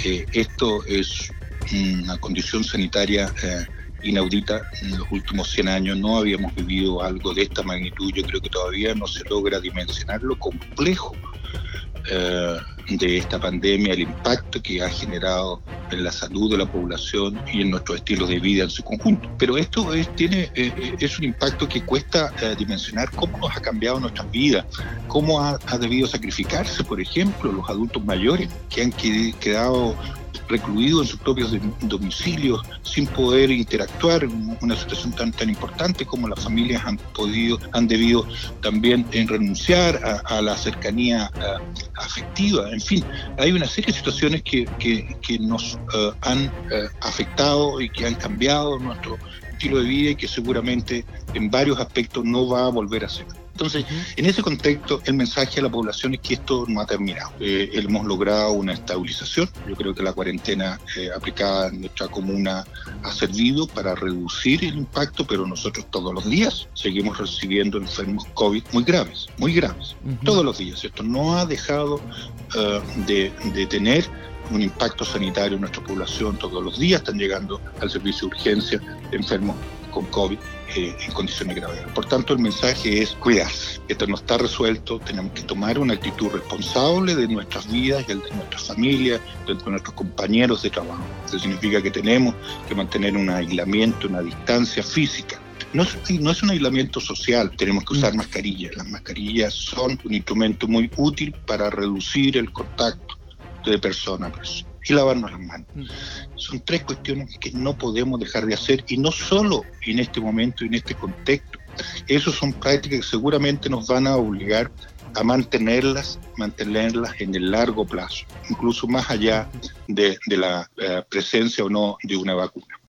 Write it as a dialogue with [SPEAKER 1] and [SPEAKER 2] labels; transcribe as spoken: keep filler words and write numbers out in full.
[SPEAKER 1] eh, esto es una condición sanitaria eh, inaudita. En los últimos cien años no habíamos vivido algo de esta magnitud. Yo creo que todavía no se logra dimensionar lo complejo eh, de esta pandemia, el impacto que ha generado en la salud de la población y en nuestros estilos de vida en su conjunto. Pero esto es, tiene, eh, es un impacto que cuesta eh, dimensionar cómo nos ha cambiado nuestras vidas, cómo ha, ha debido sacrificarse, por ejemplo, los adultos mayores que han quedado recluidos en sus propios domicilios sin poder interactuar en una situación tan tan importante, como las familias han podido han debido también en renunciar a, a la cercanía a, afectiva. En fin, hay una serie de situaciones que, que, que nos uh, han uh, afectado y que han cambiado nuestro estilo de vida y que seguramente en varios aspectos no va a volver a ser. Entonces, en ese contexto, el mensaje a la población es que esto no ha terminado. Eh, hemos logrado una estabilización. Yo creo que la cuarentena eh, aplicada en nuestra comuna ha servido para reducir el impacto, pero nosotros todos los días seguimos recibiendo enfermos COVID muy graves, muy graves. Uh-huh. Todos los días. Esto no ha dejado uh, de, de tener un impacto sanitario en nuestra población. Todos los días están llegando al servicio de urgencia enfermos con COVID eh, en condiciones graves. Por tanto, el mensaje es cuidarse. Esto no está resuelto. Tenemos que tomar una actitud responsable de nuestras vidas y de nuestras familias, de nuestros compañeros de trabajo. Eso significa que tenemos que mantener un aislamiento, una distancia física. No es, no es un aislamiento social, tenemos que usar mm. mascarillas. Las mascarillas son un instrumento muy útil para reducir el contacto de persona a persona. Y lavarnos las manos. Mm. Son tres cuestiones que no podemos dejar de hacer, y no solo en este momento y en este contexto. Esas son prácticas que seguramente nos van a obligar a mantenerlas, mantenerlas en el largo plazo, incluso más allá de, de la uh, presencia o no de una vacuna.